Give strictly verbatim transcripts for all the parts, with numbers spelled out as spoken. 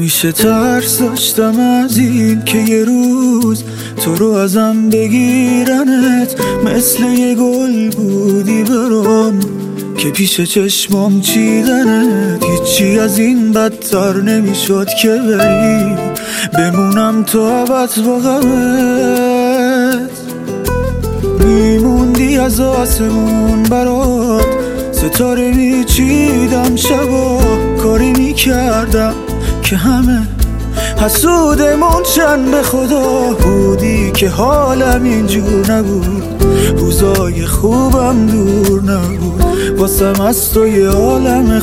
همیشه ترس داشتم از این که یه روز تو رو ازم بگیرنت، مثل یه گل بودی برام که پیش چشمام چیدنت. هیچی از این بدتر نمیشد که بری بمونم تو ابد با غمت. میموندی از آسمون برات ستاره میچیدم، شبا کاری میکردم که همه حسودمون چند به خدا بودی که حالم اینجور نبود، روزای خوبم دور نبود، واسم از تو یه عالم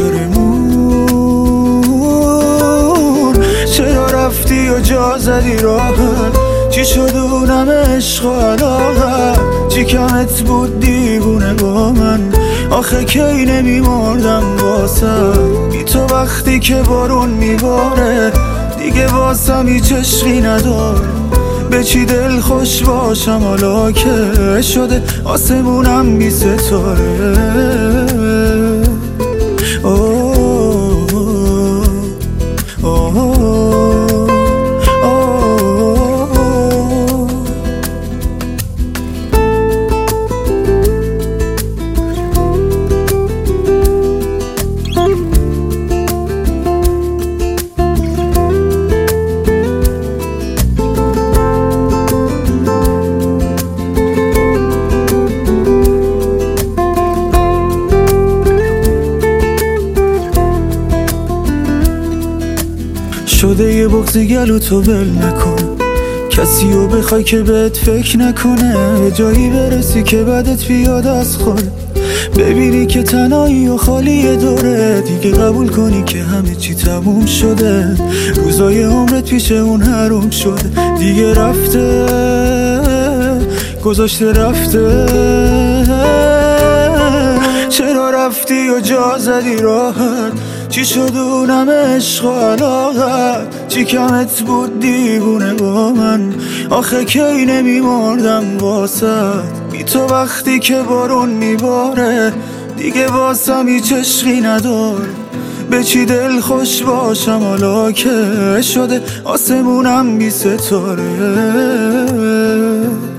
خاطرمون. چرا رفتی و جا زدی راحت؟ چی شد اونم عشق و علاقت؟ چی کمت بود دیوونه با من؟ آخه کی نمیمردم واسه بی تو وقتی که بارون میباره دیگه واسم هیچ عشقی نداره. به چی دل خوش باشم حالا که شده آسمونم بی ستاره. اوه اوه اوه شده یه بغض گلو تو ول نکن، کسی رو بخوای که بهت فکر نکنه، جایی برسی که بدت بیاد از خود، ببینی که تنهایی و خالی دوره، دیگه قبول کنی که همه چی تموم شده، روزای عمرت پیش اون حروم شده، دیگه رفته گذاشته رفته. چرا رفتی و جا زدی راحت؟ چی شد اونم عشق و علاقت؟ چی کمت بود دیوونه با من؟ آخه کی نمیمردم واسه بی تو وقتی که بارون میباره دیگه واسم هیچ عشقی نداره. به چی دل خوش باشم حالا که شده آسمونم بی ستاره.